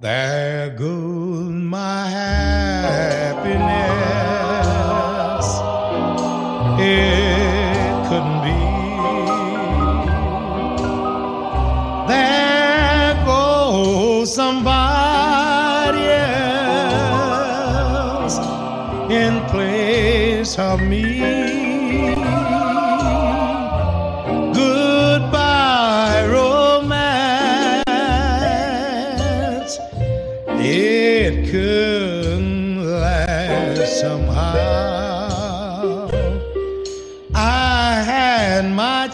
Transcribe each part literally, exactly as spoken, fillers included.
There goes my happiness. It couldn't be. There goes somebody else in place of me. Goodbye, romance. It couldn't last somehow. I had my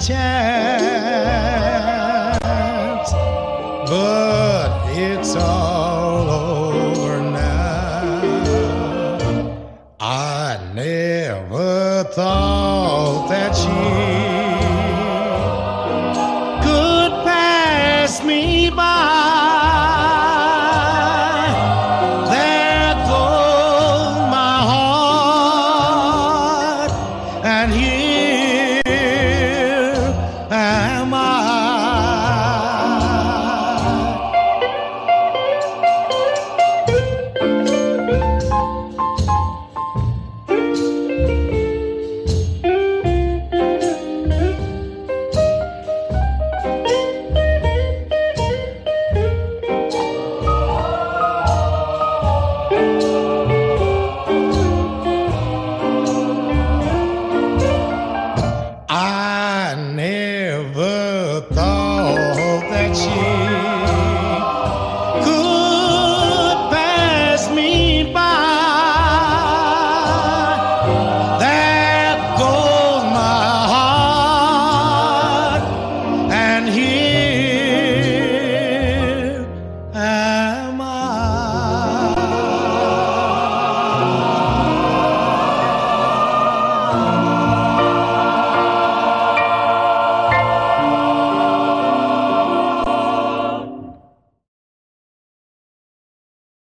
chance, but it's all over now. I never thought that she could pass me by. There goes my heart, and here am I. I never thought that she